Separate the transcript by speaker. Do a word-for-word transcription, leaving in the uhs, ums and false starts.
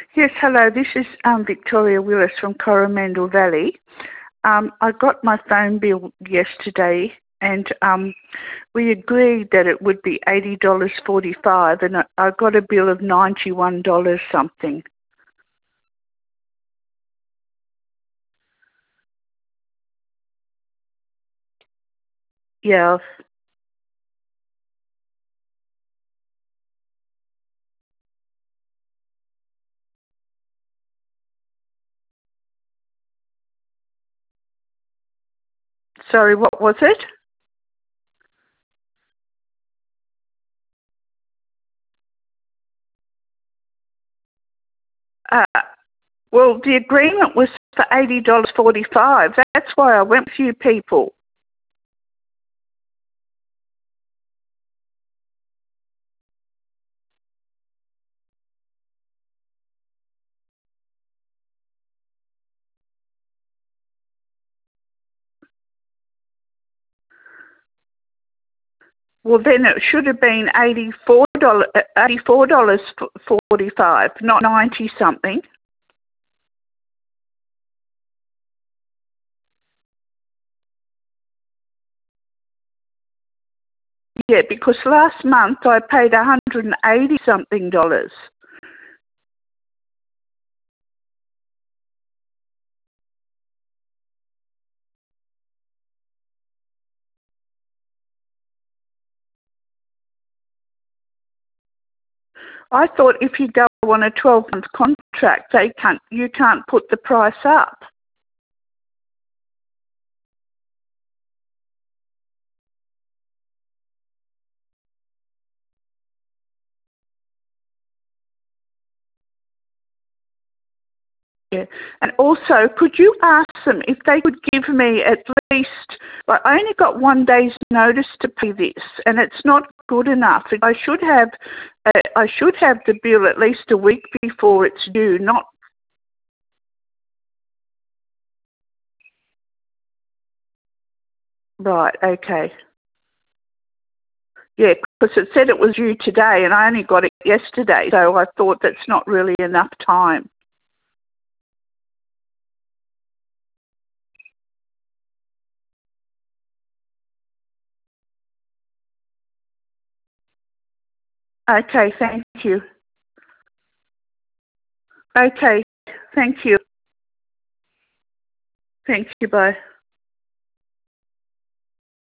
Speaker 1: Yes, hello. This is um, Victoria Willis from Coromandel Valley. Um, I got my phone bill yesterday, and um, we agreed that it would be eighty dollars forty-five, and I, I got a bill of ninety-one dollars something. Yeah. Sorry, what was it? Uh, well, the agreement was for eighty dollars forty-five. That's why I went with you people. Well, then it should have been eighty-four dollars, eighty-four dollars forty-five, not ninety something. Yeah, because last month I paid one hundred eighty something dollars. I thought if you go on a twelve month contract, they can't, you can't put the price up. Yeah. And also, could you ask them if they could give me at least, like, I only got one day's notice to pay this, and it's not good enough. I should have, uh, I should have the bill at least a week before it's due, not. Right, okay. Yeah, because it said it was due today, and I only got it yesterday, so I thought that's not really enough time. Okay, thank you. Okay, thank you. Thank you, bye.